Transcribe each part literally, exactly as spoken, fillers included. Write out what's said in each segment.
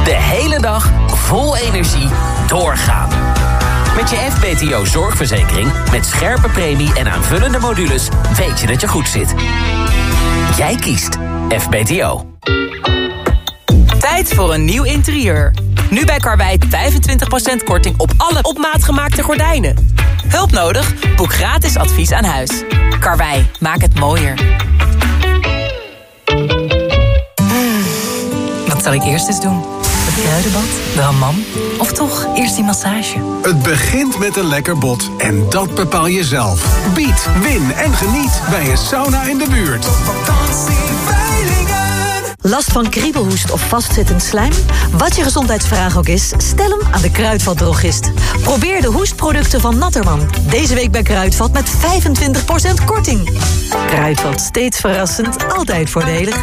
De hele dag vol energie doorgaan. Met je F B T O-zorgverzekering met scherpe premie en aanvullende modules weet je dat je goed zit. Jij kiest F B T O. Tijd voor een nieuw interieur. Nu bij Karwei vijfentwintig procent korting op alle op maat gemaakte gordijnen. Hulp nodig? Boek gratis advies aan huis. Karwei, maak het mooier. Wat zal ik eerst eens doen? Het kruidenbad, de hammam of toch eerst die massage? Het begint met een lekker bad en dat bepaal je zelf. Bied, win en geniet bij een sauna in de buurt. Last van kriebelhoest of vastzittend slijm? Wat je gezondheidsvraag ook is, stel hem aan de Kruidvatdrogist. Probeer de hoestproducten van Natterman. Deze week bij Kruidvat met vijfentwintig procent korting. Kruidvat, steeds verrassend, altijd voordelig.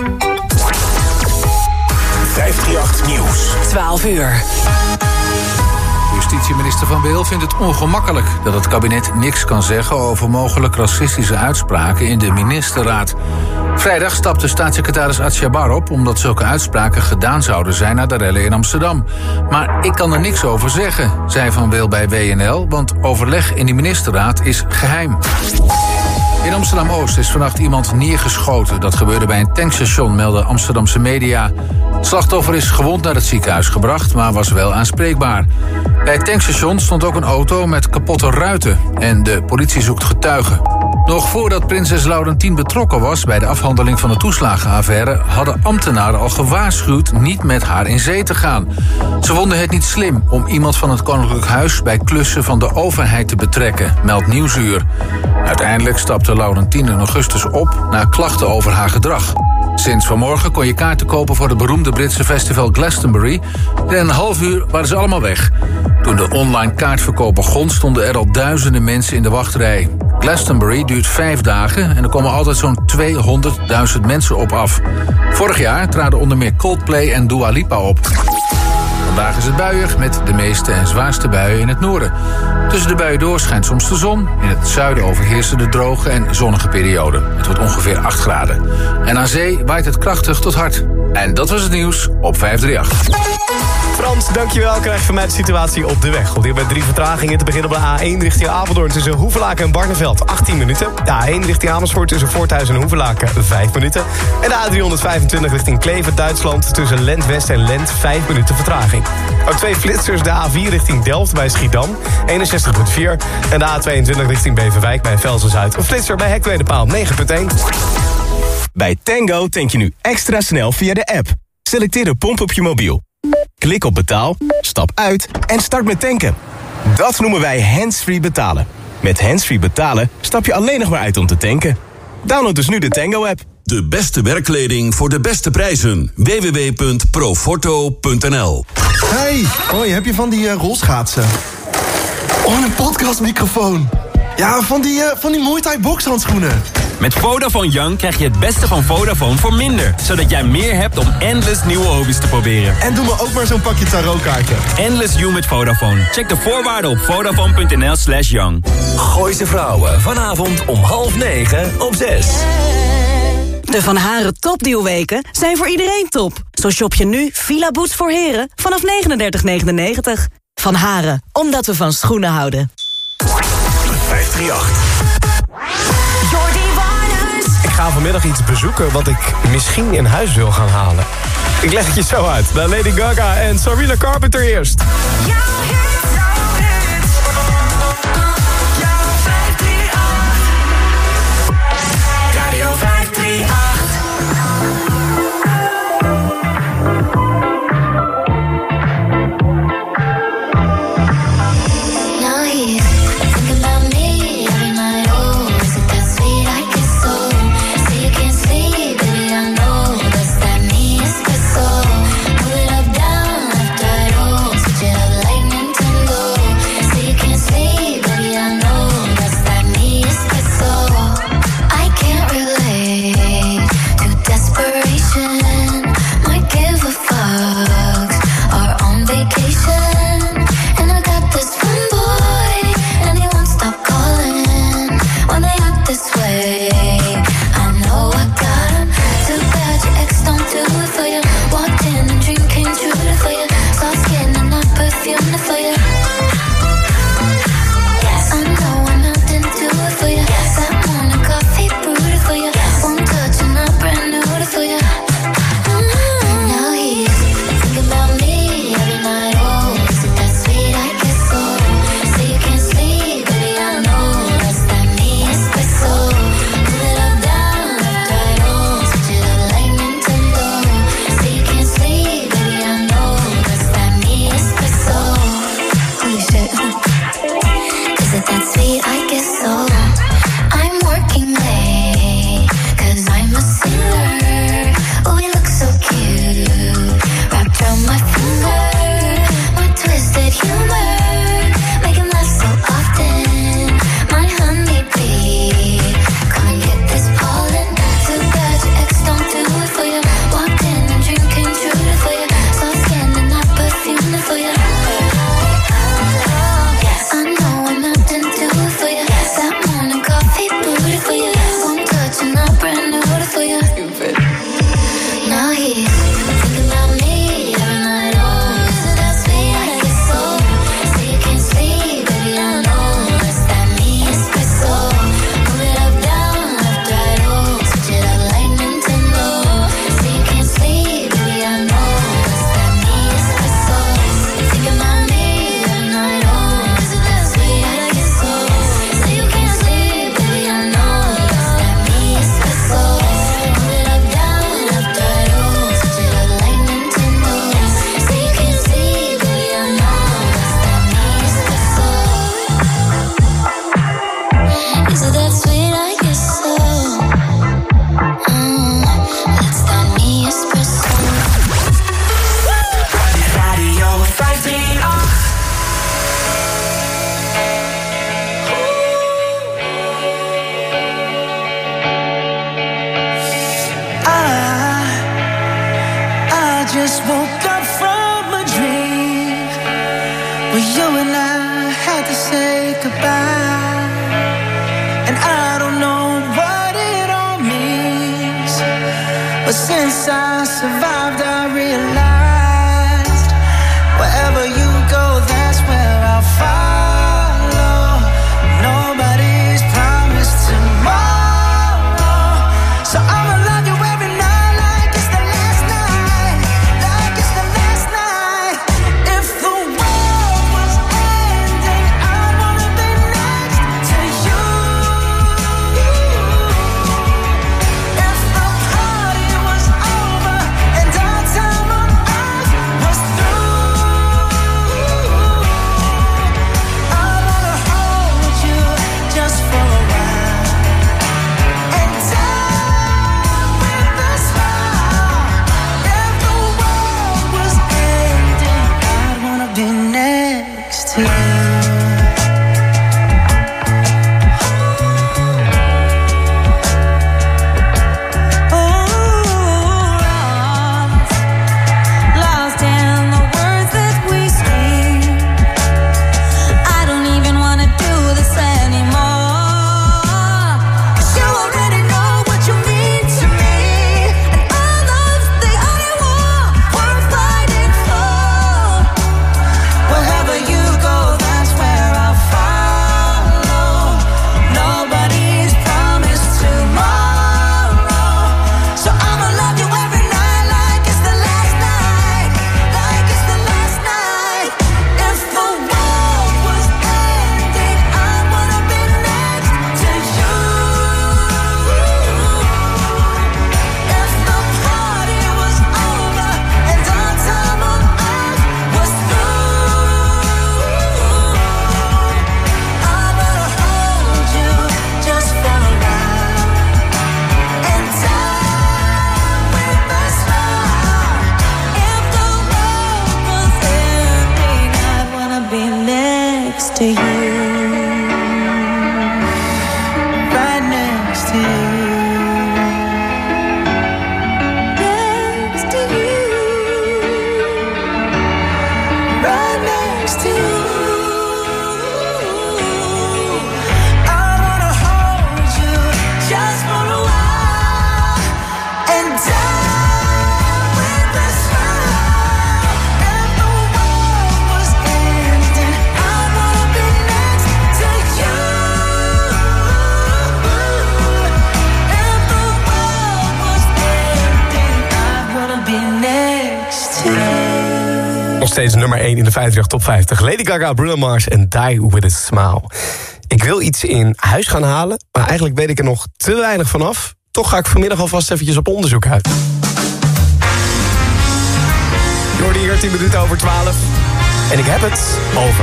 vijfentachtig Nieuws. twaalf uur. Justitieminister Van Wil vindt het ongemakkelijk dat het kabinet niks kan zeggen over mogelijk racistische uitspraken in de ministerraad. Vrijdag stapte staatssecretaris Atjabar op omdat zulke uitspraken gedaan zouden zijn na de rellen in Amsterdam. Maar ik kan er niks over zeggen, zei Van Wil bij W N L, want overleg in de ministerraad is geheim. In Amsterdam-Oost is vannacht iemand neergeschoten. Dat gebeurde bij een tankstation, melden Amsterdamse media. Het slachtoffer is gewond naar het ziekenhuis gebracht, maar was wel aanspreekbaar. Bij het tankstation stond ook een auto met kapotte ruiten. En de politie zoekt getuigen. Nog voordat prinses Laurentien betrokken was bij de afhandeling van de toeslagenaffaire, hadden ambtenaren al gewaarschuwd niet met haar in zee te gaan. Ze vonden het niet slim om iemand van het Koninklijk Huis bij klussen van de overheid te betrekken, meldt Nieuwsuur. Uiteindelijk stapte Laurentien in augustus op na klachten over haar gedrag. Sinds vanmorgen kon je kaarten kopen voor het beroemde Britse festival Glastonbury. In een half uur waren ze allemaal weg. Toen de online kaartverkoop begon, stonden er al duizenden mensen in de wachtrij. Glastonbury duurt vijf dagen en er komen altijd zo'n tweehonderdduizend mensen op af. Vorig jaar traden onder meer Coldplay en Dua Lipa op. Vandaag is het buiig met de meeste en zwaarste buien in het noorden. Tussen de buien door schijnt soms de zon. In het zuiden overheersen de droge en zonnige periode. Het wordt ongeveer acht graden. En aan zee waait het krachtig tot hard. En dat was het nieuws op vijf drie acht. Frans, dankjewel. Krijg je van mij de situatie op de weg. Op dit moment drie vertragingen. Te beginnen op de A één richting Apeldoorn tussen Hoevelaken en Barneveld. achttien minuten. De A één richting Amersfoort tussen Voorthuizen en Hoevelaken. vijf minuten. En de A driehonderdvijfentwintig richting Kleve, Duitsland tussen Lent West en Lent. vijf minuten vertraging. Ook twee flitsers. De A vier richting Delft bij Schiedam. eenenzestig komma vier. En de A tweeëntwintig richting Beverwijk bij Velzen-Zuid. Een flitser bij Hek Tweede Paal negen komma één. Bij Tango tank je nu extra snel via de app. Selecteer de pomp op je mobiel. Klik op betaal, stap uit en start met tanken. Dat noemen wij hands-free betalen. Met hands-free betalen stap je alleen nog maar uit om te tanken. Download dus nu de Tango-app. De beste werkkleding voor de beste prijzen. w w w punt proforto punt n l. Hey, hoi, heb je van die uh, rolschaatsen? Oh, een podcastmicrofoon. Ja, van die, uh, van die Muay Thai bokshandschoenen. Met Vodafone Young krijg je het beste van Vodafone voor minder. Zodat jij meer hebt om endless nieuwe hobby's te proberen. En doe me ook maar zo'n pakje tarotkaarten. Endless You met Vodafone. Check de voorwaarden op vodafone punt n l slash young. Gooise Vrouwen, vanavond om half negen op zes. De Van Haren topdealweken zijn voor iedereen top. Zo shop je nu Villa Boots voor heren vanaf negenendertig negenennegentig. Van Haren, omdat we van schoenen houden. vijf drie acht. Ik ga vanmiddag iets bezoeken wat ik misschien in huis wil gaan halen. Ik leg het je zo uit. Bij Lady Gaga en Sabrina Carpenter eerst. Radio vijf drie acht. Down, left, right, oh, switch it up like Nintendo. I survived, I realized wherever you go, that's where I'll follow. Nobody's promised tomorrow, so I'ma love you every night like it's the last night, like it's the last night. If the world was ending, I wanna be next to you. If the party was over and our time on earth was through, I wanna hold you just for a while and die with a smile. If the world was ending, I'd wanna be next to you. Lost in the words that we speak. I don't even wanna do this anymore. 'Cause you already know what you mean to me, and our love's the only war we're fighting for. Wherever you go, that's where I'll follow. Nobody's promised tomorrow, so I'ma love you every night like it's the last night, like it's the last night. If the world was ending, I wanna be next to you. If the party was over and our time on earth was through, I wanna hold you just for a while and die with a smile. If the world was ending, I'd wanna be next to you, right next to you, next to you, right next to you. I wanna hold you just for a while and die with a smile. If the world was ending, I wanna be next to you. If the world was ending, I wanna be next to you. Nog steeds nummer één in de vijfendertig top vijftig. Lady Gaga, Bruno Mars en Die With A Smile. Ik wil iets in huis gaan halen, maar eigenlijk weet ik er nog te weinig vanaf. Toch ga ik vanmiddag alvast eventjes op onderzoek uit. Je hoorde hier tien minuten over twaalf. En ik heb het over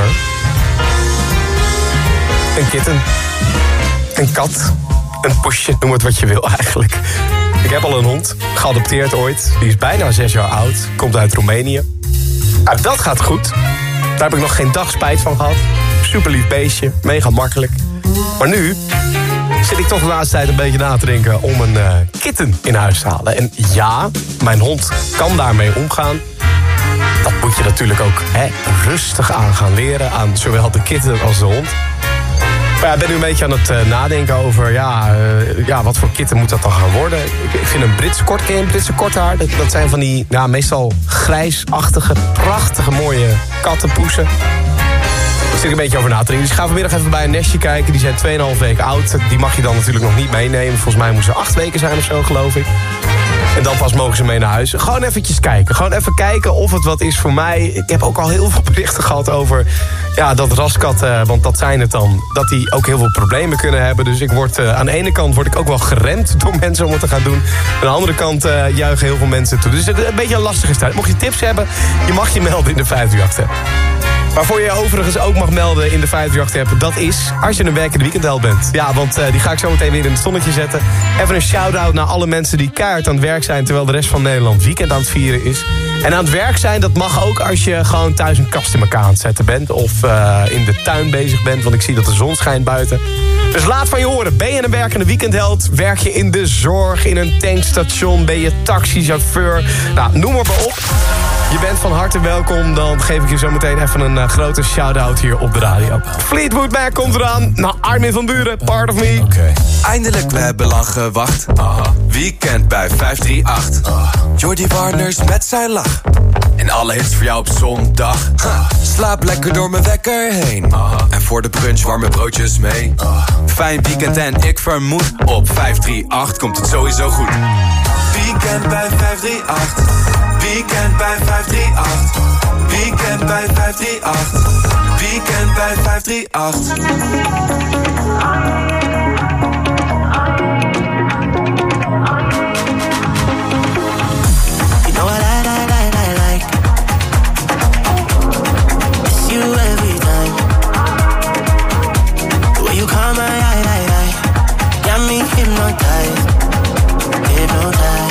een kitten, een kat, een poesje, noem het wat je wil eigenlijk. Ik heb al een hond, geadopteerd ooit. Die is bijna zes jaar oud, komt uit Roemenië. Nou, dat gaat goed. Daar heb ik nog geen dag spijt van gehad. Super lief beestje, mega makkelijk. Maar nu zit ik toch de laatste tijd een beetje na te denken om een uh, kitten in huis te halen. En ja, mijn hond kan daarmee omgaan. Dat moet je natuurlijk ook hè, rustig aan gaan leren aan zowel de kitten als de hond. Maar ja, ik ben nu een beetje aan het uh, nadenken over ja, uh, ja, wat voor kitten moet dat dan gaan worden. Ik, ik vind een Britse kort, ken je een Britse korthaar? Dat, dat zijn van die ja, meestal grijsachtige, prachtige, mooie kattenpoesen. Daar zit ik een beetje over na te denken. Dus ik ga vanmiddag even bij een nestje kijken. Die zijn twee komma vijf weken oud. Die mag je dan natuurlijk nog niet meenemen. Volgens mij moeten ze acht weken zijn of zo, geloof ik. En dan pas mogen ze mee naar huis. Gewoon eventjes kijken. Gewoon even kijken of het wat is voor mij. Ik heb ook al heel veel berichten gehad over ja, dat raskatten, want dat zijn het dan, dat die ook heel veel problemen kunnen hebben. Dus ik word, uh, aan de ene kant word ik ook wel geremd door mensen om het te gaan doen. Aan de andere kant uh, juichen heel veel mensen toe. Dus het is een beetje een lastige tijd. Mocht je tips hebben, je mag je melden in de vijfhonderdachttien. Waarvoor je overigens ook mag melden in de vijfhonderdachttien app, dat is als je een werkende weekendheld bent. Ja, want uh, die ga ik zo meteen weer in het zonnetje zetten. Even een shout-out naar alle mensen die keihard aan het werk zijn terwijl de rest van Nederland weekend aan het vieren is. En aan het werk zijn, dat mag ook als je gewoon thuis een kast in elkaar aan het zetten bent. Of uh, in de tuin bezig bent, want ik zie dat de zon schijnt buiten. Dus laat van je horen. Ben je een werkende weekendheld? Werk je in de zorg, in een tankstation? Ben je taxichauffeur? Nou, noem maar op. Je bent van harte welkom. Dan geef ik je zo meteen even een uh, grote shout-out hier op de radio. Fleetwood Mac komt eraan. Nou, Armin van Buuren, Part of Me. Okay. Eindelijk, we hebben lang gewacht. Uh-huh. Weekend bij vijf drie acht. Uh. Jordi Warners met zijn lach. En alle hits voor jou op zondag. Uh. Slaap lekker door mijn wekker heen. Uh-huh. En voor de brunch warme broodjes mee. Uh. Fijn weekend en ik vermoed. Op vijf drie acht komt het sowieso goed. Weekend bij vijf drie acht. Weekend bij vijf drie acht. Weekend bij vijf drie acht. Weekend bij vijf drie acht. You know what I, I, I, I like? It's you every time. The way you call my eye, eye, eye. Got me hypnotized. Hypnotized.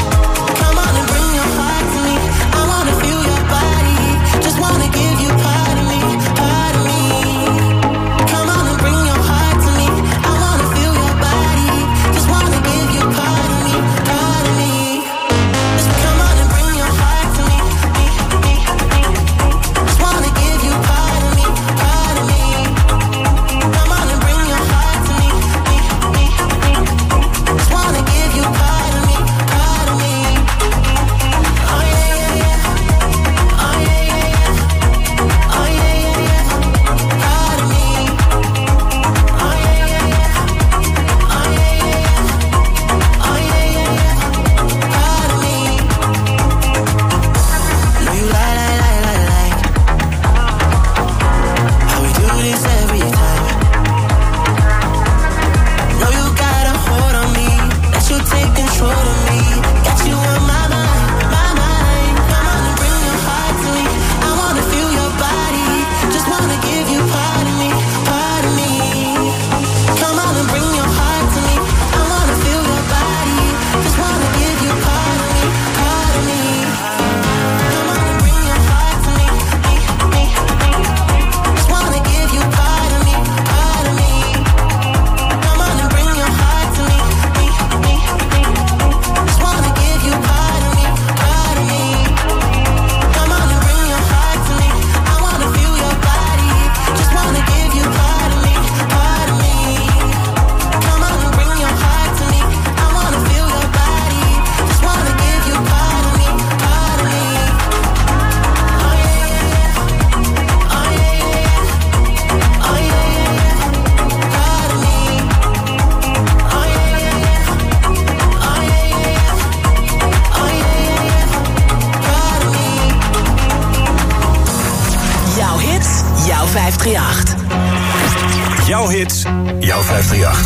Jouw hits, jouw vijf drie acht.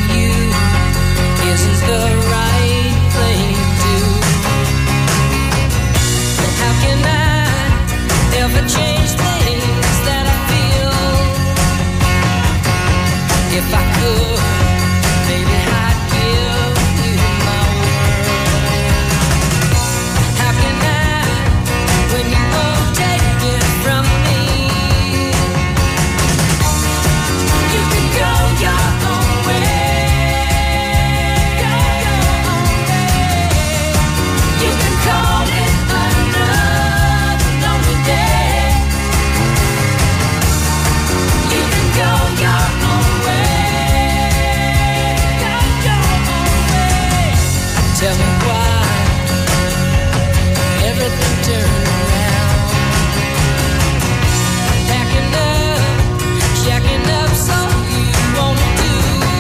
If I could, baby, I'd give you my world. How can I, when you won't take it from me? You can go your own way. Go your own way. You can call it another lonely day. You can go your own way. Tell me why everything turned around. Packing up, checking up, so you wanna do.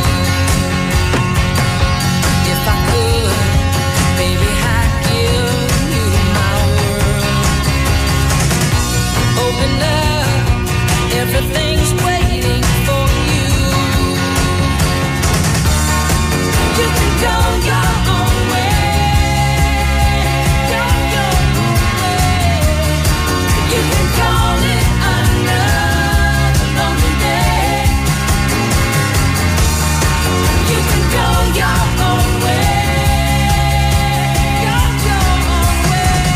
If I could, baby, I'd give you my world. Open up, everything's waiting for you. You can go your own way. You can call it another lonely day. You can go your own way. Go your own way.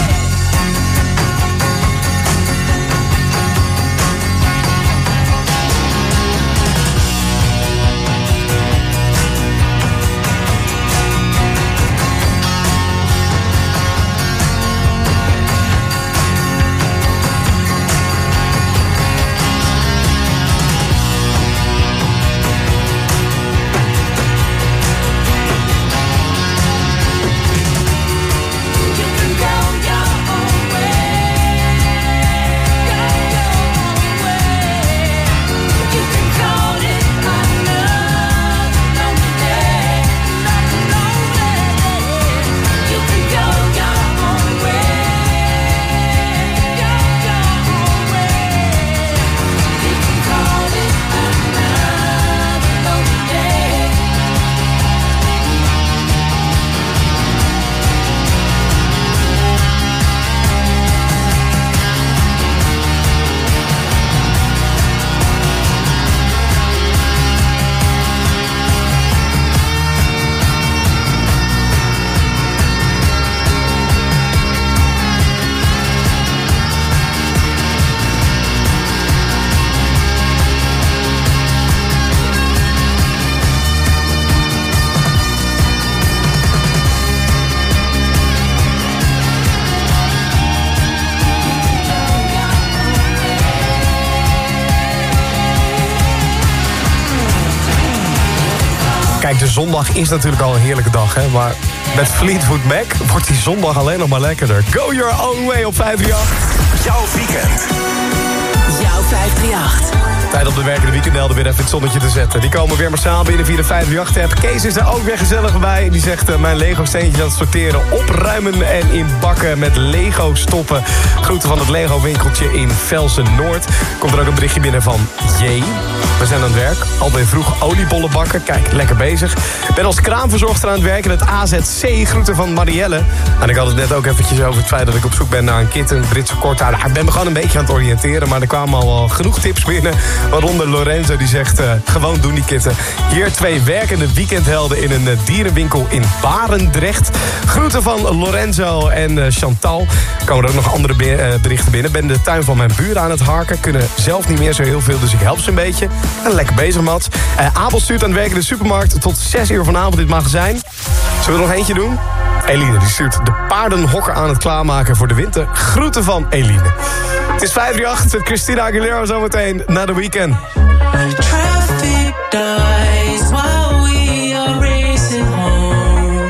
kijk, de zondag is natuurlijk al een heerlijke dag, hè. Maar met Fleetwood Mac wordt die zondag alleen nog maar lekkerder. Go your own way op vijf drie acht. Jouw weekend. Jouw vijf drie acht. Tijd om de werkende weekendhelden weer even het zonnetje te zetten. Die komen weer massaal binnen via de vijf drie acht-app. Kees is er ook weer gezellig bij. Die zegt uh, mijn Lego-steentjes aan het sorteren, opruimen en in bakken met Lego stoppen. Groeten van het Lego-winkeltje in Velsen-Noord. Komt er ook een berichtje binnen van J. We zijn aan het werk. Alweer vroeg oliebollen bakken. Kijk, lekker bezig. Ben als kraamverzorgster aan het werken. Het A Z C. Groeten van Marielle. En ik had het net ook eventjes over het feit dat ik op zoek ben naar een kitten. Een Britse korthaar. Nou, ik ben me gewoon een beetje aan het oriënteren. Maar er kwamen al wel genoeg tips binnen. Waaronder Lorenzo die zegt, uh, gewoon doen die kitten. Hier twee werkende weekendhelden in een uh, dierenwinkel in Barendrecht. Groeten van Lorenzo en uh, Chantal. Er komen er ook nog andere be- uh, berichten binnen. Ben de tuin van mijn buren aan het harken. Kunnen zelf niet meer zo heel veel, dus ik help ze een beetje. En lekker bezig, Mats. Uh, Abel stuurt aan het werk in de supermarkt tot zes uur vanavond in het magazijn. Zullen we er nog eentje doen? Eline die stuurt de paardenhokken aan het klaarmaken voor de winter. Groeten van Eline. Het is vijf drie acht met Christina Aguilera zometeen na de weekend. Traffic dies while we are racing home.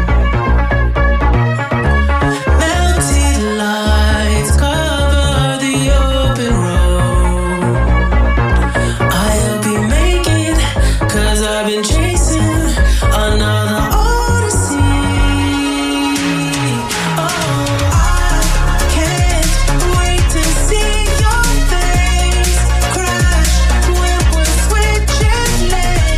Melted lights cover the open road. I'll be making, cause I've been chasing another odyssey. Oh, I can't wait to see your face crash when we're switching lanes.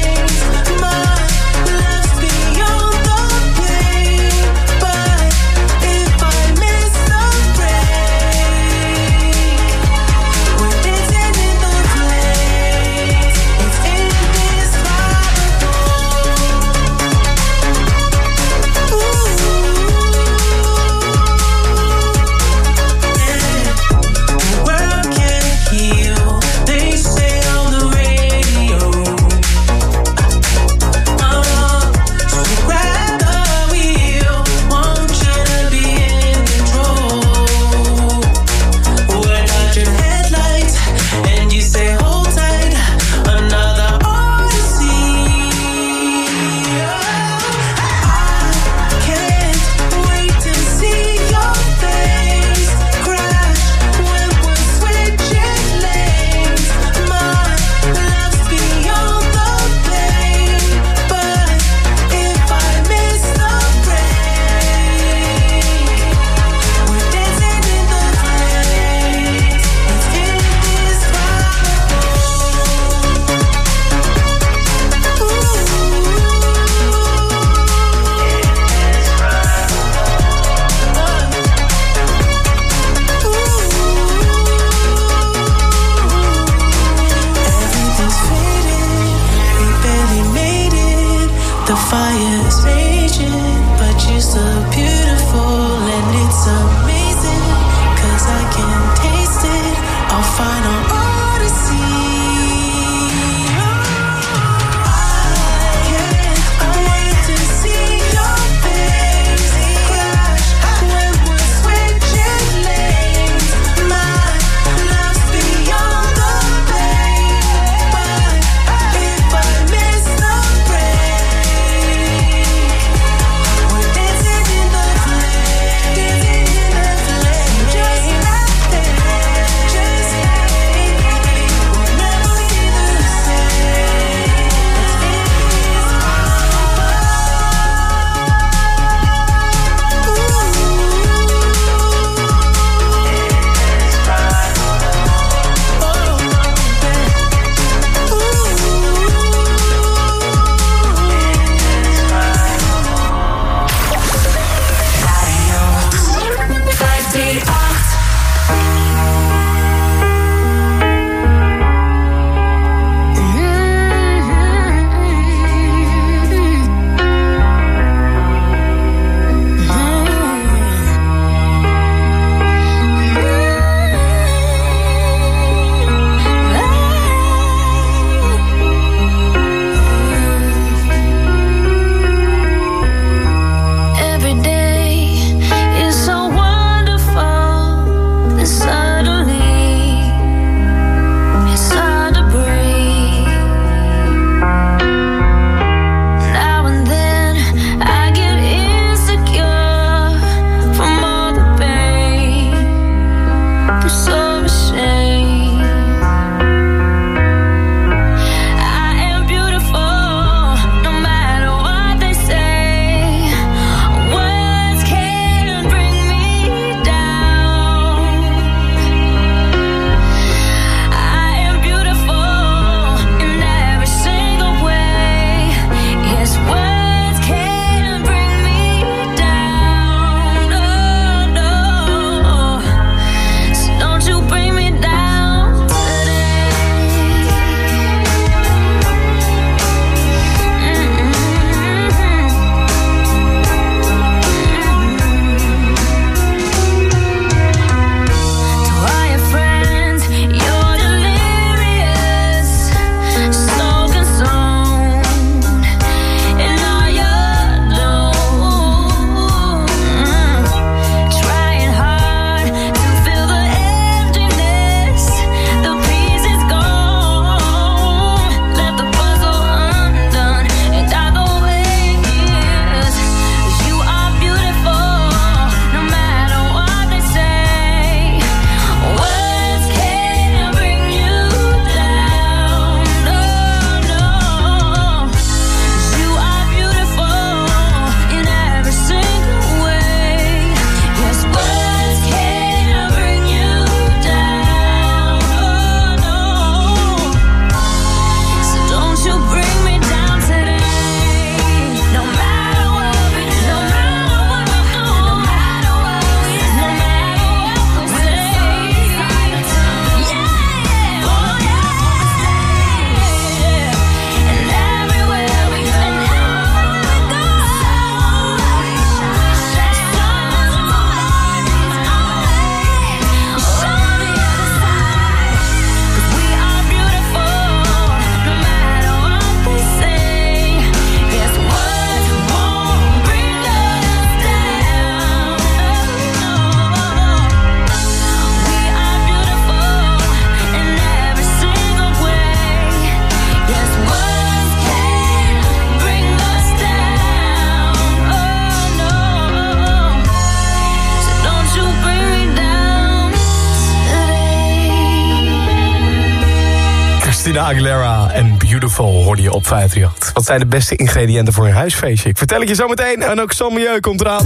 Christina Aguilera en Beautiful hoorde je op vijf drie acht. Wat zijn de beste ingrediënten voor een huisfeestje? Ik vertel het je zo meteen. En ook Sam Milieu komt eraan.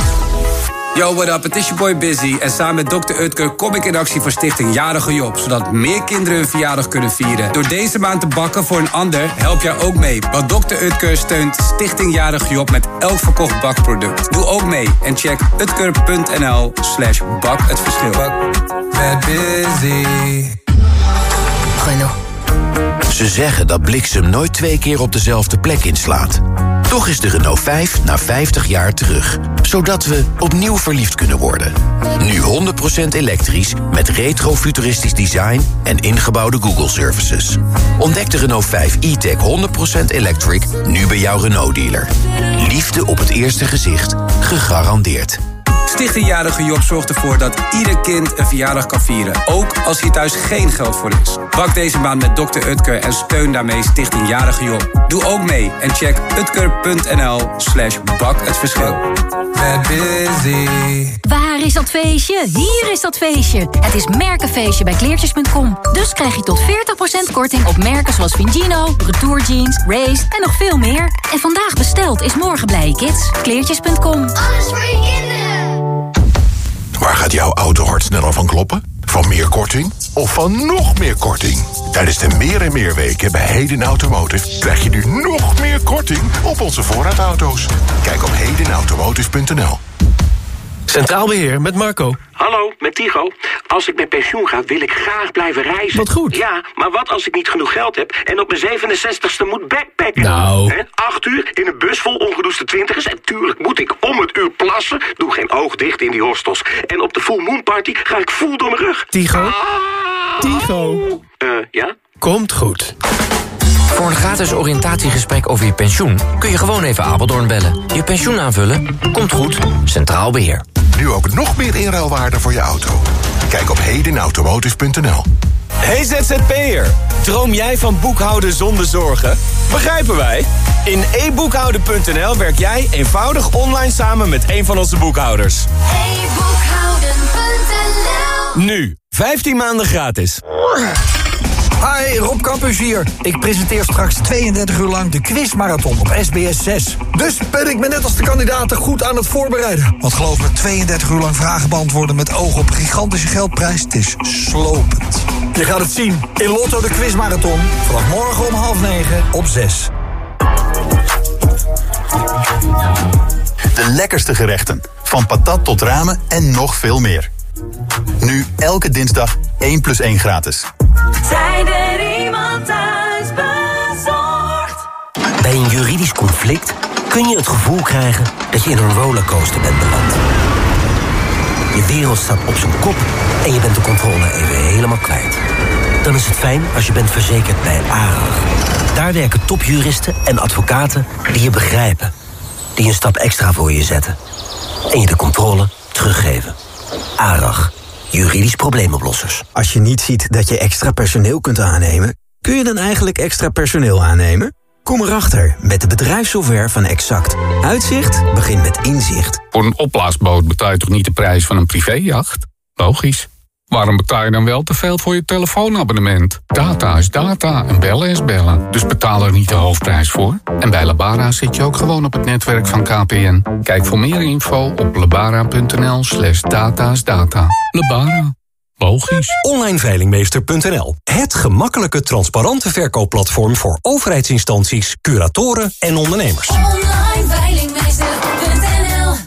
Yo, what up? Het is je boy Busy. En samen met dokter Utker kom ik in actie voor Stichting Jarige Job. Zodat meer kinderen hun verjaardag kunnen vieren. Door deze maand te bakken voor een ander help jij ook mee. Want dokter Utker steunt Stichting Jarige Job met elk verkocht bakproduct. Doe ook mee en check utker.nl slash bak het verschil. Bad Busy. Renault. Ze zeggen dat bliksem nooit twee keer op dezelfde plek inslaat. Toch is de Renault vijf na vijftig jaar terug. Zodat we opnieuw verliefd kunnen worden. Nu honderd procent elektrisch met retro-futuristisch design en ingebouwde Google-services. Ontdek de Renault vijf e-tech honderd procent electric nu bij jouw Renault-dealer. Liefde op het eerste gezicht, gegarandeerd. Stichting Jarige Job zorgt ervoor dat ieder kind een verjaardag kan vieren. Ook als hier thuis geen geld voor is. Bak deze maand met dokter Utker en steun daarmee Stichting Jarige Job. Doe ook mee en check utker.nl slash bak het verschil. Bad Busy. Waar is dat feestje? Hier is dat feestje. Het is Merkenfeestje bij kleertjes punt com. Dus krijg je tot veertig procent korting op merken zoals Vigino, Retour Jeans, Race en nog veel meer. En vandaag besteld is morgen blije kids. kleertjes punt com. Alles voor je kinderen. Waar gaat jouw autohart sneller van kloppen? Van meer korting of van nog meer korting? Tijdens de Meer en Meer weken bij Heden Automotive krijg je nu nog meer korting op onze voorraadauto's. Kijk op heden automotive punt n l. Centraal Beheer met Marco. Hallo, met Tigo. Als ik met pensioen ga, wil ik graag blijven reizen. Wat goed. Ja, maar wat als ik niet genoeg geld heb en op mijn zevenenzestigste moet backpacken? Nou. He, acht uur in een bus vol ongedouchte twintigers. En tuurlijk moet ik om het uur plassen. Doe geen oog dicht in die hostels. En op de full moon party ga ik voel door mijn rug. Tigo. Ah. Tigo. Uh, ja? Komt goed. Voor een gratis oriëntatiegesprek over je pensioen kun je gewoon even Apeldoorn bellen. Je pensioen aanvullen? Komt goed. Centraal Beheer. Nu ook nog meer inruilwaarde voor je auto. Kijk op heden automotive punt n l. Hey Z Z P'er, droom jij van boekhouden zonder zorgen? Begrijpen wij. In e boekhouden punt n l werk jij eenvoudig online samen met een van onze boekhouders. e boekhouden punt n l. Nu, vijftien maanden gratis. Hi, Rob Campus hier. Ik presenteer straks tweeëndertig uur lang de quizmarathon op S B S zes. Dus ben ik me net als de kandidaten goed aan het voorbereiden. Want geloof me, tweeëndertig uur lang vragen beantwoorden met oog op een gigantische geldprijs. Het is slopend. Je gaat het zien in Lotto de quizmarathon. Vanaf morgen om half negen op zes. De lekkerste gerechten. Van patat tot ramen en nog veel meer. Nu elke dinsdag één plus één gratis. Zijn er iemand thuis bezorgd? Bij een juridisch conflict kun je het gevoel krijgen dat je in een rollercoaster bent beland. Je wereld staat op zijn kop en je bent de controle even helemaal kwijt. Dan is het fijn als je bent verzekerd bij ARAG. Daar werken topjuristen en advocaten die je begrijpen. Die een stap extra voor je zetten. En je de controle teruggeven. ARAG. Juridisch probleemoplossers. Als je niet ziet dat je extra personeel kunt aannemen, kun je dan eigenlijk extra personeel aannemen? Kom erachter met de bedrijfssoftware van Exact. Uitzicht begint met inzicht. Voor een opblaasboot betaal je toch niet de prijs van een privéjacht? Logisch. Waarom betaal je dan wel te veel voor je telefoonabonnement? Data is data en bellen is bellen. Dus betaal er niet de hoofdprijs voor. En bij Lebara zit je ook gewoon op het netwerk van K P N. Kijk voor meer info op lebara punt n l slash data is data. Lebara. Logisch. online veilingmeester punt n l. Het gemakkelijke, transparante verkoopplatform voor overheidsinstanties, curatoren en ondernemers. online veilingmeester punt n l.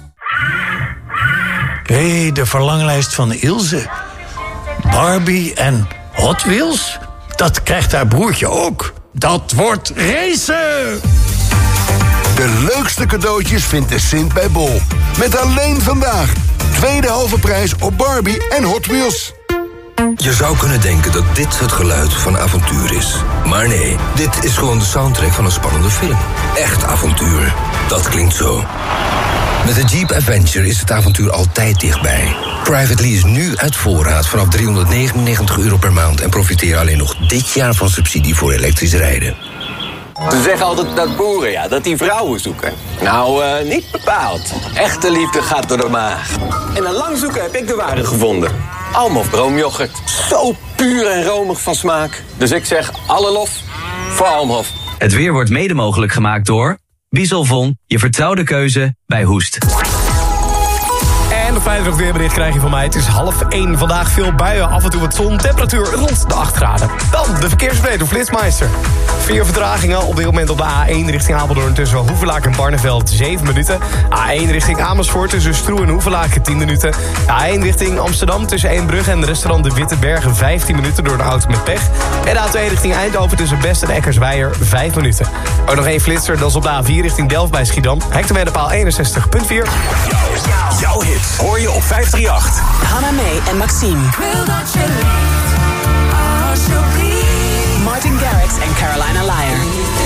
Hé, hey, de verlanglijst van Ilse. Barbie en Hot Wheels? Dat krijgt haar broertje ook. Dat wordt racen! De leukste cadeautjes vindt de Sint bij Bol. Met alleen vandaag tweede halve prijs op Barbie en Hot Wheels. Je zou kunnen denken dat dit het geluid van avontuur is. Maar nee, dit is gewoon de soundtrack van een spannende film. Echt avontuur. Dat klinkt zo. Met de Jeep Adventure is het avontuur altijd dichtbij. Privately is nu uit voorraad vanaf driehonderdnegenennegentig euro per maand... en profiteer alleen nog dit jaar van subsidie voor elektrisch rijden. Ze zeggen altijd dat boeren, ja, dat die vrouwen zoeken. Nou, uh, niet bepaald. Echte liefde gaat door de maag. En na lang zoeken heb ik de ware gevonden. Almof broomyoghurt. Zo puur en romig van smaak. Dus ik zeg alle lof voor Almhof. Het weer wordt mede mogelijk gemaakt door Wieselvon, je vertrouwde keuze bij Hoest. En nog vrijdag weerbericht krijg je van mij. Het is half één. Vandaag veel buien, af en toe wat zon. Temperatuur rond de acht graden. Dan de verkeersupdate door Flitsmeister. Vier vertragingen op dit moment op de A één richting Apeldoorn... tussen Hoevelaak en Barneveld, zeven minuten. A één richting Amersfoort tussen Stroe en Hoevelaak, tien minuten. A één richting Amsterdam tussen Eembrugge en restaurant De Witte Bergen... vijftien minuten door de auto met pech. En A twee richting Eindhoven tussen Best en Eckersweijer, vijf minuten. Ook nog één flitser, dat is op de A vier richting Delft bij Schiedam. Hectometerpaal eenenzestig komma vier. Jouw hit hoor je op vijf drie acht. Hannah May en Maxime. Martin Garrix en Carolina Liar.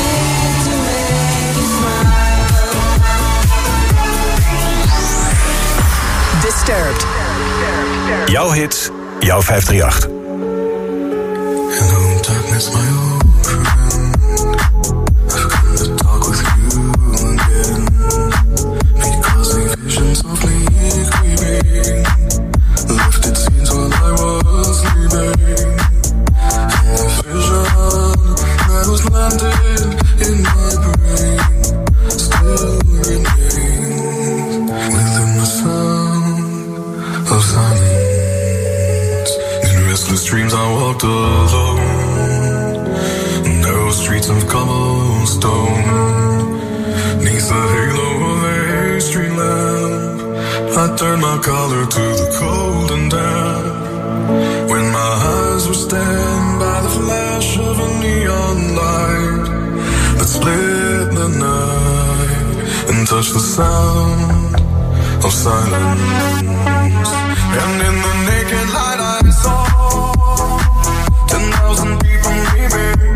Disturbed. Jouw hits, jouw vijf drie acht. Hello, darkness, my old friend. I've come to talk with you again. Because the visions of me creeping left its scenes while I was sleeping. And the vision that was landed in my brain still remains within the sound of silence. In restless dreams I walked alone, narrow streets of cobblestone. Neath the halo of a street lamp, I turned my collar to the cold and damp. When my eyes were stabbed by the flash of a neon light that split the night and touched the sound of silence. And in the naked light I saw ten thousand people leaving,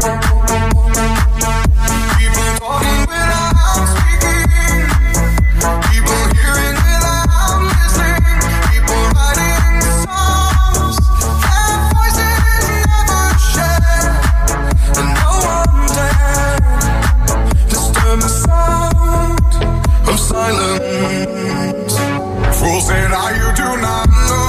people talking without speaking, people hearing without listening, people writing songs their voices never shared, and no one dared disturb the sound of silence. Fools say now you do not know,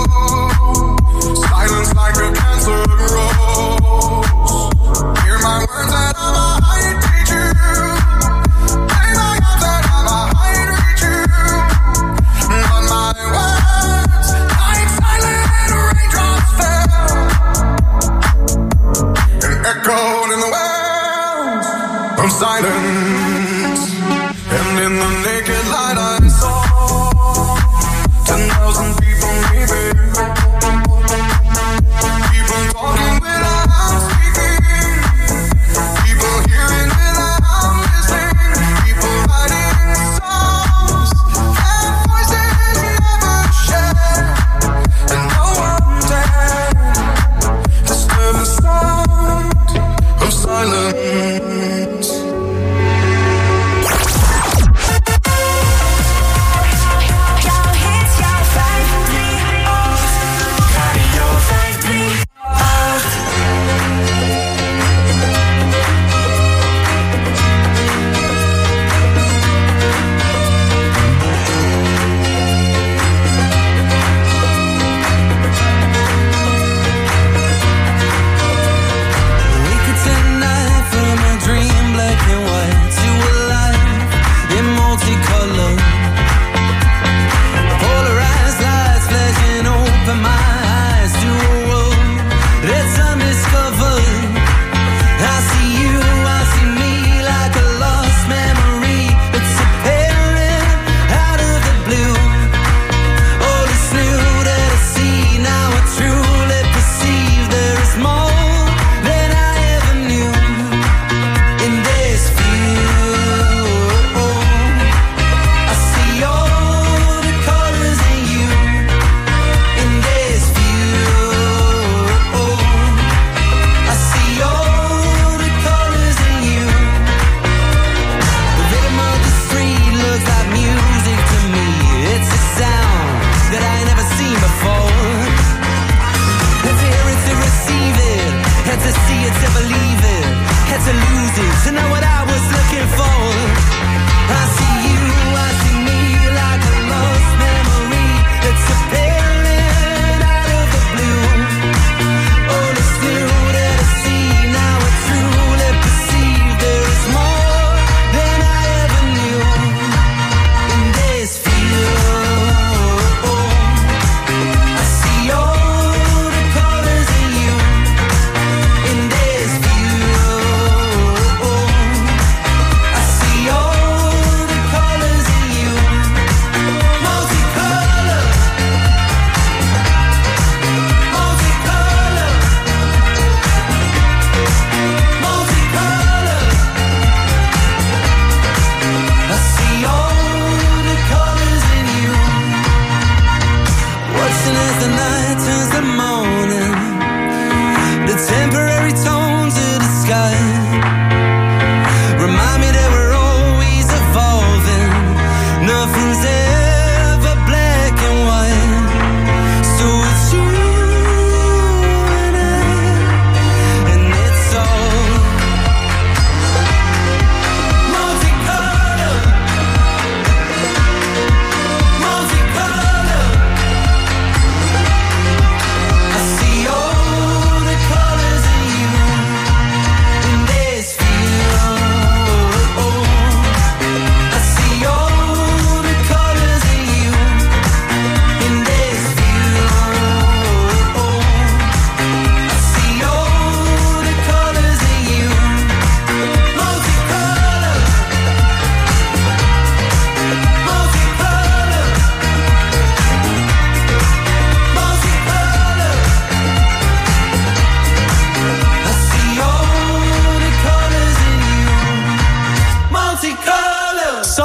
silence like a cancer grows. Hear my words and I might teach you, play my games that I might reach you, but my words like silent raindrops fell and echoed in the wells of silence. And in the naked light I saw ten thousand people leaving, people talking without speaking, people hearing without listening, people writing songs their voices never shared, and no one dared disturb the sound of silence. Out of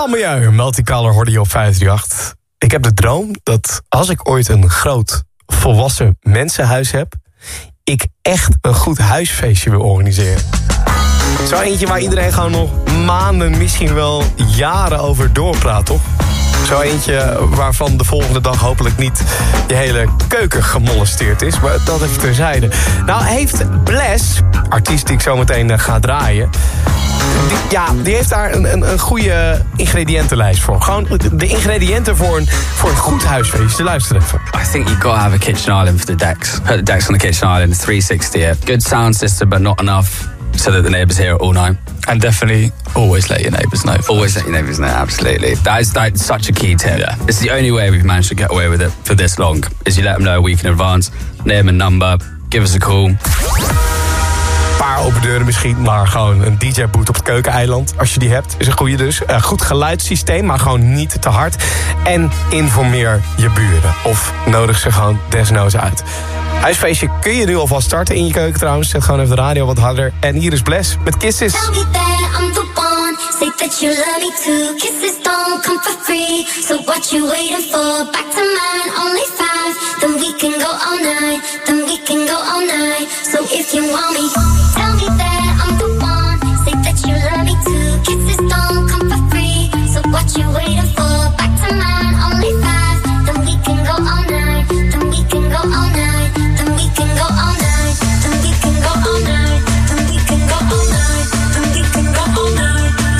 Grand Milieu, Multicolor hoorde je op vijf drie acht. Ik heb de droom dat als ik ooit een groot volwassen mensenhuis heb, ik echt een goed huisfeestje wil organiseren. Zo eentje waar iedereen gewoon nog maanden, misschien wel jaren over doorpraat, toch? Zo eentje waarvan de volgende dag hopelijk niet je hele keuken gemolesteerd is. Maar dat even terzijde. Nou heeft Bless, artiest die ik zo meteen ga draaien, Die, ja, die heeft daar een, een, een goede ingrediëntenlijst voor. Gewoon de ingrediënten voor een, voor een goed huisfeestje. Luister even. I think you've got to have a kitchen island for the decks. Put the decks on the kitchen island, three sixty it. Good sound system, but not enough so that the neighbours hear it all night. And definitely always let your neighbours know. Always let your neighbours know, absolutely. That is that's such a key tip. Yeah. It's the only way we've managed to get away with it for this long, is you let them know a week in advance, name and number, give us a call. Paar open deuren misschien, maar gewoon een D J-boot op het keukeneiland. Als je die hebt, is een goede dus. Uh, goed geluidssysteem, maar gewoon niet te hard. En informeer je buren. Of nodig ze gewoon desnoods uit. Huisfeestje kun je nu alvast starten in je keuken trouwens. Zet gewoon even de radio wat harder. En hier is Bless met Kisses. Say that you love me too. Kisses don't come for free. So what you waiting for? Back to mine, only five. Then we can go all night. Then we can go all night. So if you want me, tell me that I'm the one. Say that you love me too. Kisses don't come for free. So what you waiting for? Back to mine, only five. Then we can go all night. Then we can go all night. Then we can go all night. Then we can go all night. Then we can go all night. Then we can go all night.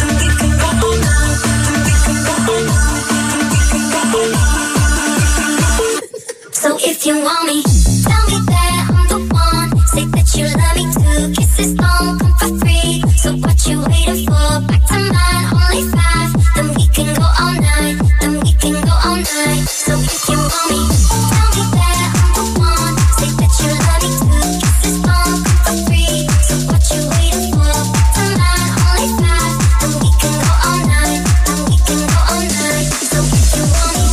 So if you want me, tell me that I'm the one. Say that you love me too. Kisses don't come for free. So what you waiting for? Back to mine, only five. Then we can go all night. Then we can go all night. So if you want me, tell me that I'm the one. Say that you love me too. Kisses don't come for free. So what you waiting for? Back to mine, only five. Then we can go all night. Then we can go all night. So if you want me.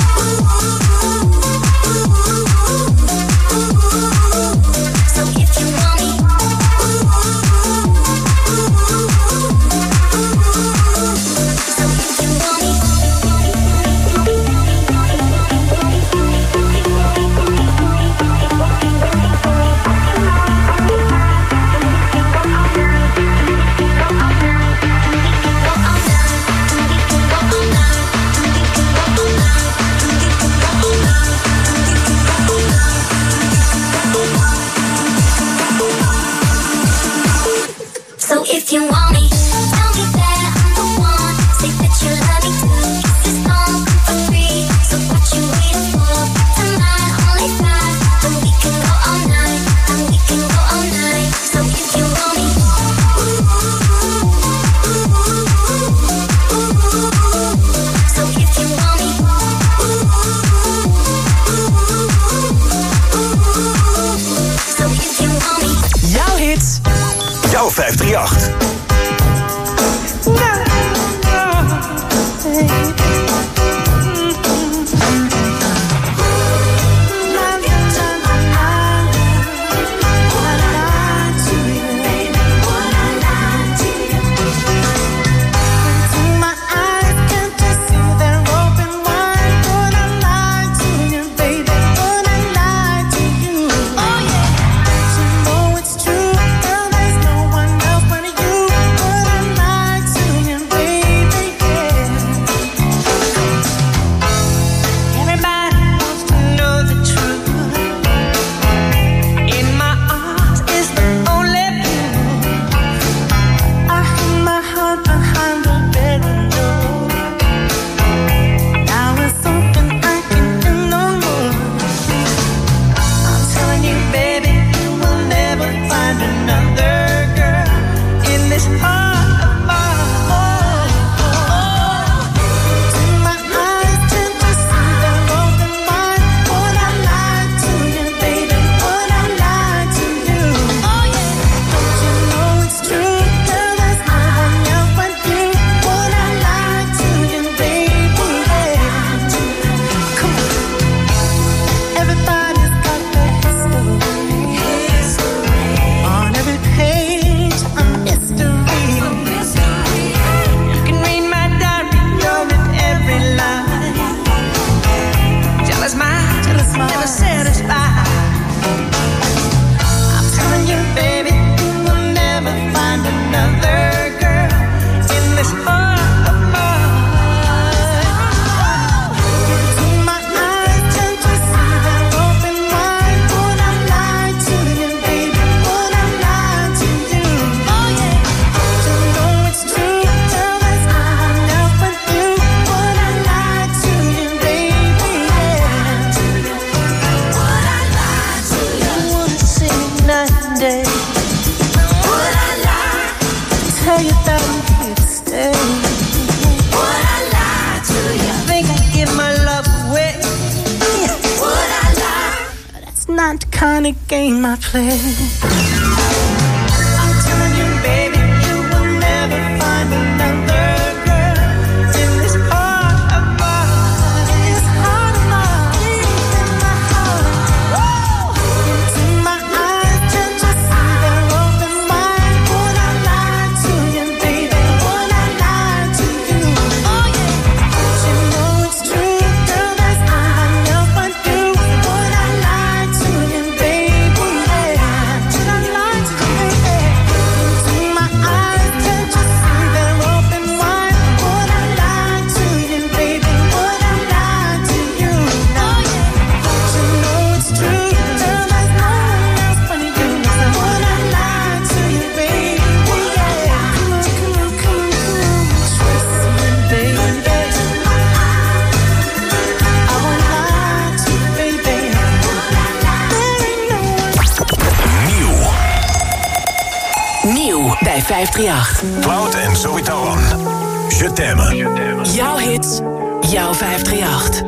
So if you want me, tell me that I'm the one. Say that you love me too. Kisses don't come for free. So what you waiting for? Back to mine, only five. Then we can go all night. Then we can go all night. So if you want me. So if you want me. So if you want me. Jouw hits. Jouw vijf drie acht. Oh yeah. So know it's true, girl, there's no one else but you. trying to gain my place. I'm telling you, baby, you will never find another girl in this heart of mine, this heart of mine, in my heart. Into my eyes, can't you see they're open wide? Would I lie to you, baby? Would I lie to you? Oh yeah, you know it's true, girl. There's nobody else but you. Would I lie to you, baby? Yeah, would I lie to you, baby? Into my eyes, can't you see they're open wide? Would I lie to you, baby? Would I lie to you? Oh yeah, you know it's true, girl. There's no one else but you. Would I lie to you, baby? Yeah, come on, come on, come on, come on, trust me, baby. I won't lie to you, baby. There ain't no one. Nieuw. Nieuw bij vijfdrieënachtig. Cloud en Zoe Tauran. Je t'aime. Jouw hits, jouw vijfdrieënachtig.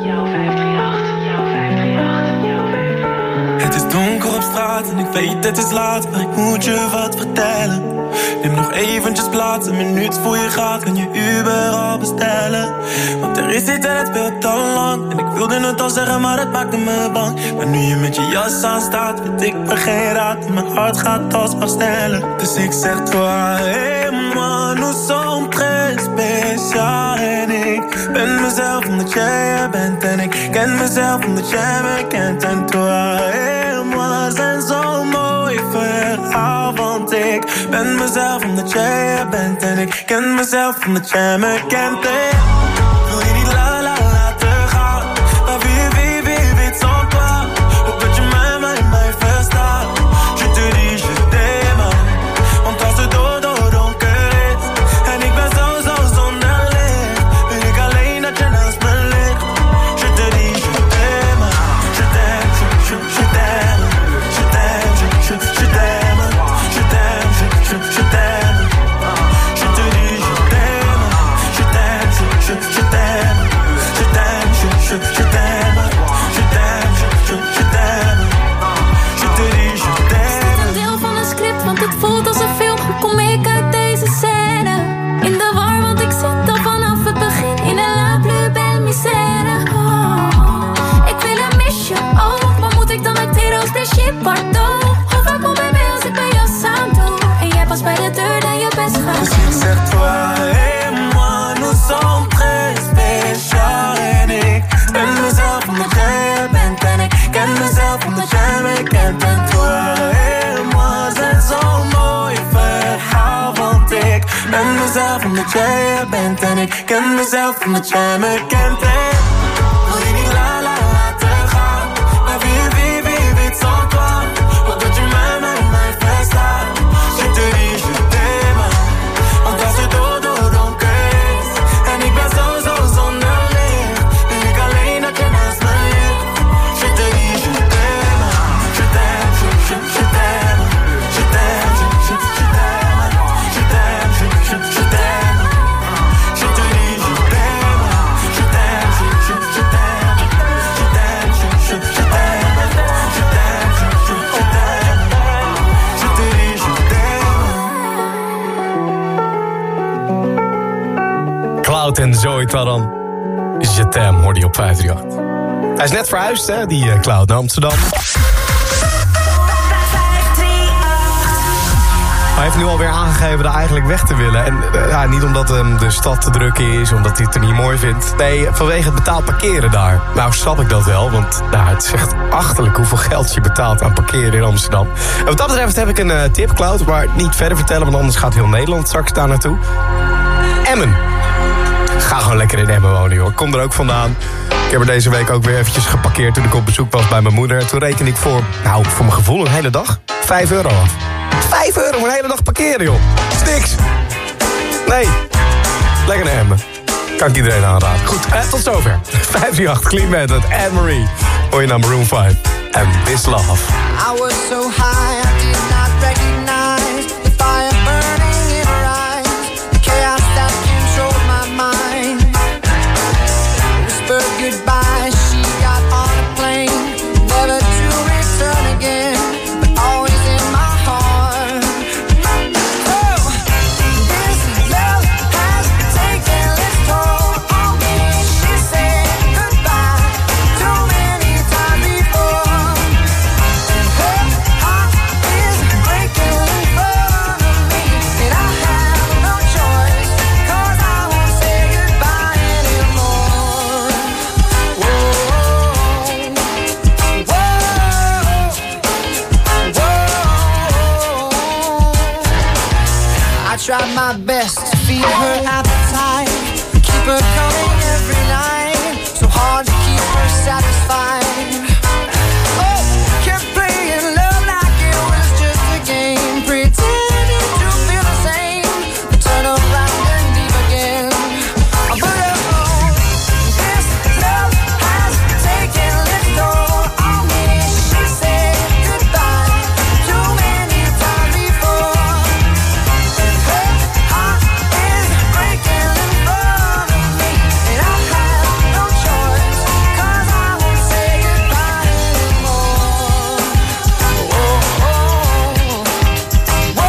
Het is donker op straat en ik weet het is laat, maar ik moet je wat vertellen. Neem nog eventjes plaats, een minuut voor je gaat, kan je Uber al bestellen. Want er is iets en het speelt al lang, en ik wilde het al zeggen, maar het maakte me bang. Maar nu je met je jas aan staat, weet ik me geen raad, en mijn hart gaat alsmaar sneller. Dus ik zeg toi, hey man, nous sommes très spécial. En ik ben mezelf omdat jij er bent, en ik ken mezelf omdat jij me kent. En toi, hey man, zijn zo mooi verhaal, want ik ben mezelf omdat jij er bent, en ik ken mezelf omdat jij me kent. En wil je niet la la laten gaan, maar wie wie wie weet sans toi. Hoop dat je mij, mij, mij verstaat. Je te dis je t'aime, want als het dodo donker is en ik ben zo zo zonder licht, wil ik alleen dat je naast me ligt. Je te dis je t'aime, je t'aime, je, je, je t'aime, je t'aime, je, je, je t'aime, je t'aime, je, je, je t'aime. Je te dis je t'aime, je t'aime, je, je, je t'aime, je t'aime, je, je, je t'aime, je t'aime, je, je, je t'aime. Je te dis je t'aime. Een deel van een script, want het voelt als een film. Hoe kom ik uit deze scène? In de war, want ik zit al vanaf het begin in een la plus belle misère. Oh, ik wil een misje, oh, maar moet ik dan acteren als Brigitte Bardot? Hoe vaak kom bij mij als ik bij jou samen doe? En jij pas bij de deur dat je best gaat. Dus ik zeg toi et moi, nous sommes très spécial. En ik ben mezelf omdat jij er bent, en ik ken mezelf omdat jij me kent. En toi et moi zijn zo'n mooi verhaal, want ik ben mezelf omdat jij er bent, en ik ken mezelf omdat jij me kent. En wil je niet la la laten gaan, maar wie wie wie weet sans toi. Hoop dat je mij, mij, mij verstaat. Je te dis je t'aime, want als het dodo donker is en ik ben zo zo zonder licht, wil ik alleen dat je naast me ligt. Je te dis je t'aime, je t'aime, je, je, je t'aime, je t'aime, je, je, je t'aime, je t'aime, je, je, je t'aime. Je te dis je t'aime, je t'aime, je, je, je t'aime, je t'aime, je, je, je t'aime, je t'aime, je, je, je t'aime. Je te dis je t'aime. Cloud en Zoe Tauran. Je t'aime, hoorde je op vijfdrieënachtig. Hij is net verhuisd, hè, die uh, Cloud, naar Amsterdam. Hij heeft nu alweer aangegeven er eigenlijk weg te willen. En uh, ja, niet omdat hem de stad te druk is, omdat hij het er niet mooi vindt. Nee, vanwege het betaald parkeren daar. Nou, snap ik dat wel, want nou, het is echt achterlijk hoeveel geld je betaalt aan parkeren in Amsterdam. En wat dat betreft heb ik een uh, tip, Cloud, maar niet verder vertellen, want anders gaat heel Nederland straks daar naartoe. Emmen. Ga gewoon lekker in Emmen wonen, joh. Ik kom er ook vandaan. Ik heb er deze week ook weer eventjes geparkeerd toen ik op bezoek was bij mijn moeder. Toen reken ik voor, nou, voor mijn gevoel een hele dag vijf euro af. Vijf euro voor een hele dag parkeren, joh. Dat is niks. Nee. Lekker naar Emmen. Kan ik iedereen aanraden. Goed, eh, tot zover. vijfdrieënachtig, Clean Bandit, Anne-Marie. Hoor je naar Maroon vijf. En This Love. I was so high, I did not recognize the fire burning in her eyes, the chaos that controlled my mind. Whispered goodbye, she got on a plane, never to return again. tried my best to feed her appetite, keep her coming every night. So hard to keep her satisfied. Oh, kept playing love like it was just a game, pretending to feel the same. Turn around and leave again. But oh, this love has taken its toll on me. She said goodbye too many times before. And her heart is breaking in front of me. And I have no choice, 'cause I won't say goodbye anymore. Oh, oh, oh. Whoa,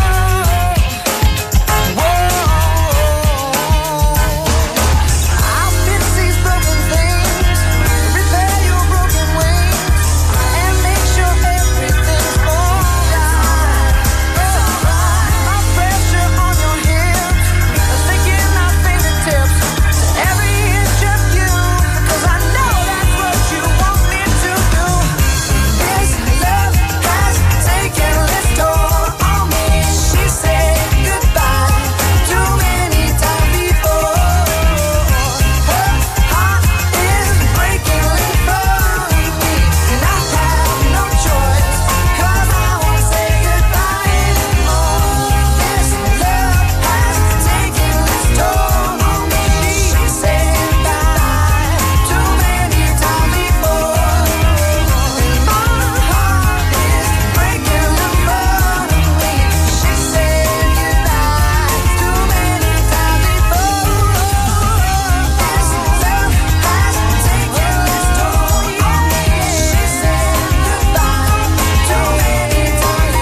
I'll fix these broken things, repair your broken wings, and make sure everything's alright. My pressure on your hips, sticking my fingertips to every inch of you, 'cause I know that's what you want me to do. This love has taken its toll on me. She said goodbye too many times before. Her heart is breaking in front of me, and I have no choice, 'cause I won't say goodbye anymore. This love has taken its toll on me. She said goodbye too many times before, and my heart is breaking in front of me. She said goodbye too many times before. This love has taken its toll on me. She said goodbye too many times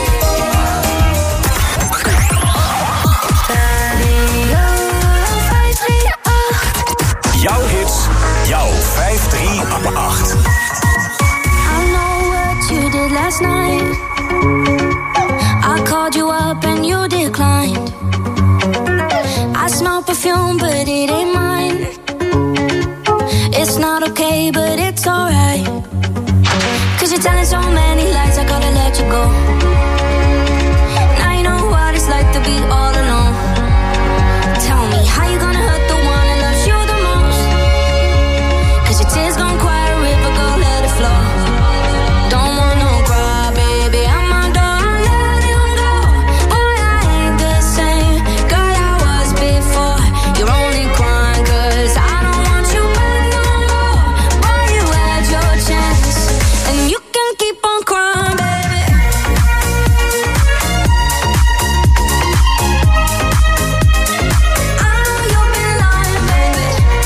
Jouw hits, jouw vijf drie acht. I know what you did last night. I called you up and you declined. I smell perfume, but it ain't mine. It's not okay, but it's alright. 'Cause you're telling so many lies, I gotta let you go. Now you know what it's like to be all alone. Tell me, how you gonna hurt the one that loves you the most? 'Cause your tears gon' cry a river, go let it flow. Don't want no cry, baby, I'm my door, let him go. Boy, I ain't the same girl I was before. You're only crying 'cause I don't want you back no more. Boy, you had your chance, and you can keep on crying, baby. I know you've been lying, baby.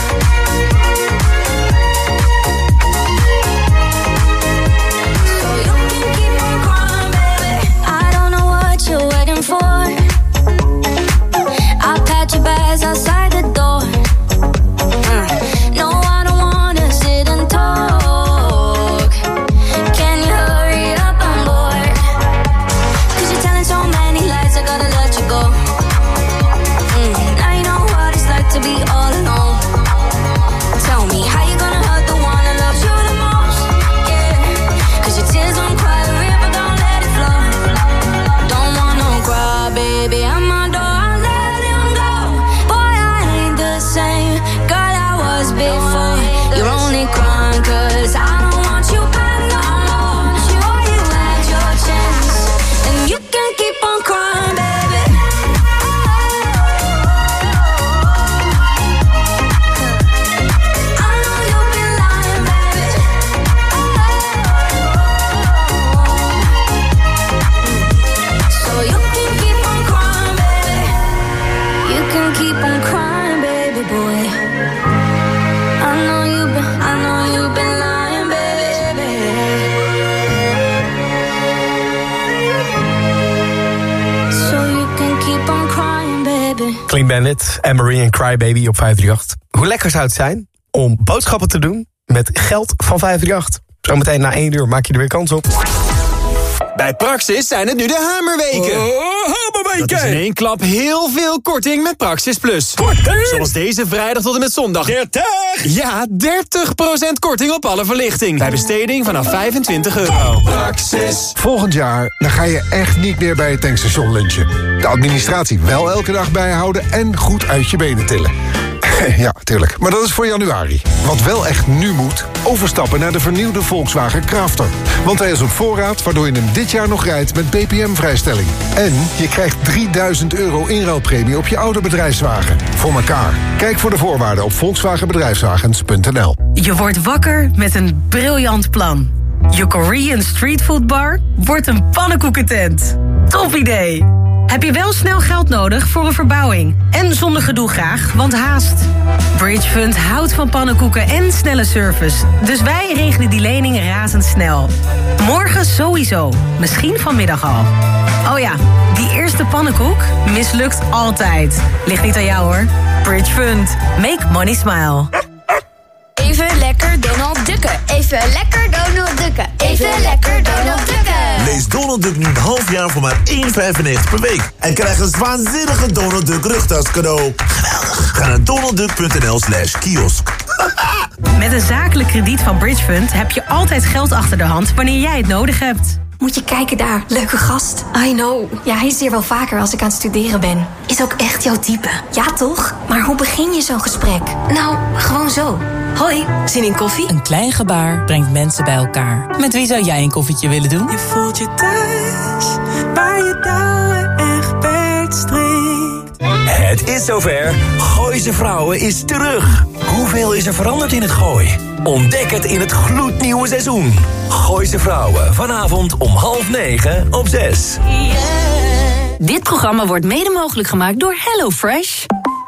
So you can keep on crying, baby. I don't know what you're waiting for. I'll pat your bags outside the door. Uh, No, I don't wanna sit and talk. Can you hurry up? I'm bored. 'Cause you're telling so many lies, I gotta let you go. Mm, Now you know what it's like to be all alone. Tell me, how you gonna hurt the one that loves you the most? Yeah, 'cause your tears don't cry a river, don't let it flow. Don't want no cry, baby, I'm my door, I'll let him go. Boy, I ain't the same girl I was before. You're only crying 'cause I don't want you back no more. Boy, you had your chance, and you can keep on crying, baby. I know you've been lying, baby. So you can keep on crying, baby. You can keep on crying, baby boy. I know you've been, I know you've been lying, baby. So you can keep on crying, baby. Clean Bandit, Anne-Marie en Crybaby op vijf drie acht. Hoe lekker zou het zijn om boodschappen te doen met geld van vijf drie acht? Zometeen na één uur maak je er weer kans op. Bij Praxis zijn het nu de hamerweken. Oh, hamerweken! Dat is in één klap heel veel korting met Praxis Plus. Korting? Zoals deze vrijdag tot en met zondag. dertig? Ja, dertig procent korting op alle verlichting. Bij besteding vanaf vijfentwintig euro. Praxis. Volgend jaar dan ga je echt niet meer bij het tankstation lunchen. De administratie wel elke dag bijhouden en goed uit je benen tillen. Ja, tuurlijk. Maar dat is voor januari. Wat wel echt nu moet, overstappen naar de vernieuwde Volkswagen Crafter. Want hij is op voorraad, waardoor je hem dit jaar nog rijdt met B P M-vrijstelling. En je krijgt drieduizend euro inruilpremie op je oude bedrijfswagen. Voor elkaar. Kijk voor de voorwaarden op volkswagen bedrijfswagens punt n l. Je wordt wakker met een briljant plan. Je Korean streetfood bar wordt een pannenkoekentent. Top idee! Heb je wel snel geld nodig voor een verbouwing? En zonder gedoe graag, want haast. Bridgefund houdt van pannenkoeken en snelle service. Dus wij regelen die lening razendsnel. Morgen sowieso, misschien vanmiddag al. Oh ja, die eerste pannenkoek mislukt altijd. Ligt niet aan jou hoor. Bridgefund. Make money smile. Even lekker Donald Ducken. Even lekker Donald Ducken. Even lekker Donald Ducken. Lees Donald Duck nu een half jaar voor maar één vijfennegentig per week. En krijg een waanzinnige Donald Duck rugtas cadeau. Geweldig. Ga naar donaldduck punt n l slash kiosk. Met een zakelijk krediet van Bridgefund heb je altijd geld achter de hand wanneer jij het nodig hebt. Moet je kijken daar, leuke gast. I know. Ja, hij is hier wel vaker als ik aan het studeren ben. Is ook echt jouw type. Ja, toch? Maar hoe begin je zo'n gesprek? Nou, gewoon zo. Hoi, zin in koffie? Een klein gebaar brengt mensen bij elkaar. Met wie zou jij een koffietje willen doen? Je voelt je thuis, waar je touwen echt beetstrikt. Het is zover. Gooise Vrouwen is terug. Hoeveel is er veranderd in het gooi? Ontdek het in het gloednieuwe seizoen. Gooise Vrouwen, vanavond om half negen op zes. Yeah. Dit programma wordt mede mogelijk gemaakt door HelloFresh.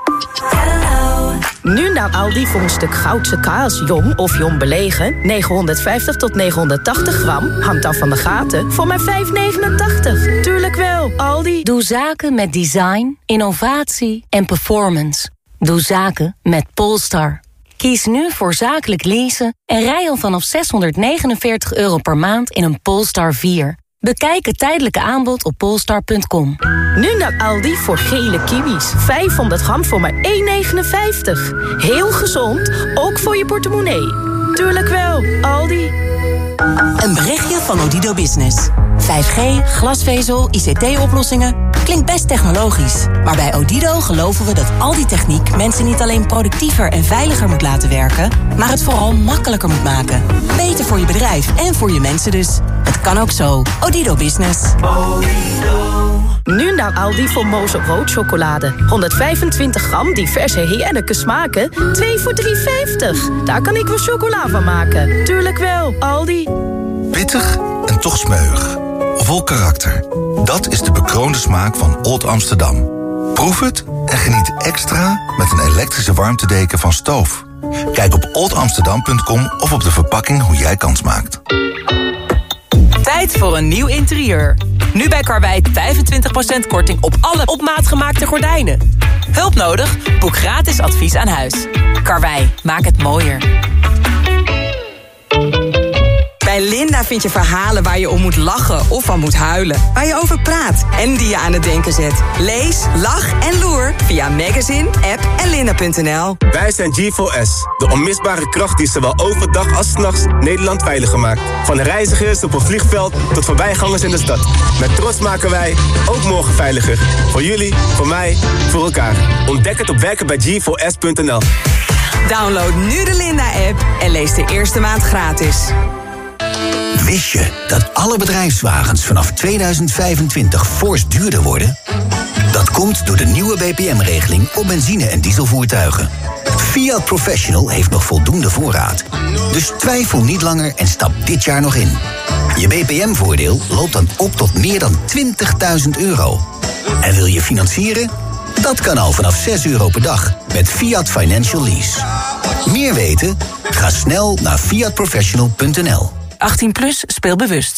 Hello. Nu naar Aldi voor een stuk Goudse kaas, jong of jong belegen. negenhonderdvijftig tot negenhonderdtachtig gram. Hangt af van de gaten. Voor maar vijf negenentachtig. Tuurlijk wel, Aldi. Doe zaken met design, innovatie en performance. Doe zaken met Polestar. Kies nu voor zakelijk leasen en rij al vanaf zeshonderdnegenenveertig euro per maand in een Polestar vier. Bekijk het tijdelijke aanbod op polestar punt com. Nu naar Aldi voor gele kiwis. vijfhonderd gram voor maar één negenenvijftig. Heel gezond, ook voor je portemonnee. Tuurlijk wel, Aldi. Een berichtje van Odido Business. vijf G, glasvezel, I C T-oplossingen. Klinkt best technologisch. Maar bij Odido geloven we dat al die techniek mensen niet alleen productiever en veiliger moet laten werken, maar het vooral makkelijker moet maken. Beter voor je bedrijf en voor je mensen dus. Het kan ook zo. Odido Business. Nu naar Aldi voor Moos rood chocolade. honderdvijfentwintig gram diverse heerlijke smaken. twee voor drie vijftig. Daar kan ik wel chocola van maken. Tuurlijk wel, Aldi. Pittig en toch smeuig. Vol karakter. Dat is de bekroonde smaak van Old Amsterdam. Proef het en geniet extra met een elektrische warmtedeken van Stoof. Kijk op old amsterdam punt com of op de verpakking hoe jij kans maakt. Tijd voor een nieuw interieur. Nu bij Karwei vijfentwintig procent korting op alle op maat gemaakte gordijnen. Hulp nodig? Boek gratis advies aan huis. Karwei, maak het mooier. Bij Linda vind je verhalen waar je om moet lachen of van moet huilen. Waar je over praat en die je aan het denken zet. Lees, lach en loer via magazine, app en linda punt n l. Wij zijn G four S, de onmisbare kracht die zowel overdag als 's nachts Nederland veiliger maakt. Van reizigers op een vliegveld tot voorbijgangers in de stad. Met trots maken wij ook morgen veiliger. Voor jullie, voor mij, voor elkaar. Ontdek het op werken bij G four S punt n l. Download nu de Linda-app en lees de eerste maand gratis. Wist je dat alle bedrijfswagens vanaf tweeduizend vijfentwintig fors duurder worden? Dat komt door de nieuwe B P M-regeling op benzine- en dieselvoertuigen. Fiat Professional heeft nog voldoende voorraad. Dus twijfel niet langer en stap dit jaar nog in. Je B P M-voordeel loopt dan op tot meer dan twintigduizend euro. En wil je financieren? Dat kan al vanaf zes euro per dag met Fiat Financial Lease. Meer weten? Ga snel naar fiat professional punt n l. achttien plus, speel bewust. De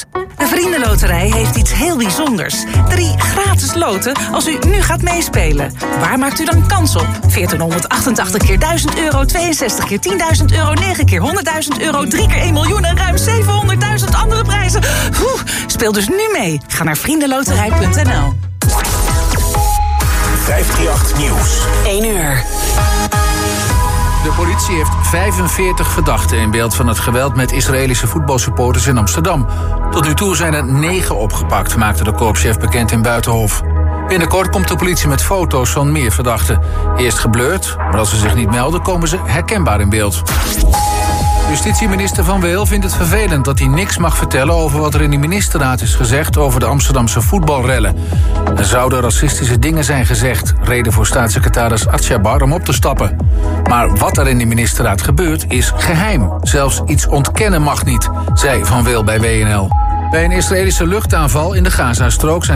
De Vriendenloterij heeft iets heel bijzonders. Drie gratis loten als u nu gaat meespelen. Waar maakt u dan kans op? veertienhonderdachtentachtig keer duizend euro, tweeënzestig keer tienduizend euro, negen keer honderdduizend euro, drie keer één miljoen en ruim zevenhonderdduizend andere prijzen. Oeh, speel dus nu mee. Ga naar vriendenloterij punt n l. vijfhonderdachtendertig Nieuws. één uur. De politie heeft vijfenveertig verdachten in beeld van het geweld met Israëlische voetbalsupporters in Amsterdam. Tot nu toe zijn er negen opgepakt, maakte de korpschef bekend in Buitenhof. Binnenkort komt de politie met foto's van meer verdachten. Eerst geblurred, maar als ze zich niet melden komen ze herkenbaar in beeld. Justitieminister Van Weel vindt het vervelend dat hij niks mag vertellen over wat er in de ministerraad is gezegd over de Amsterdamse voetbalrellen. Er zouden racistische dingen zijn gezegd, reden voor staatssecretaris Atjabar om op te stappen. Maar wat er in de ministerraad gebeurt is geheim. Zelfs iets ontkennen mag niet, zei Van Weel bij W N L. Bij een Israëlische luchtaanval in de Gazastrook zijn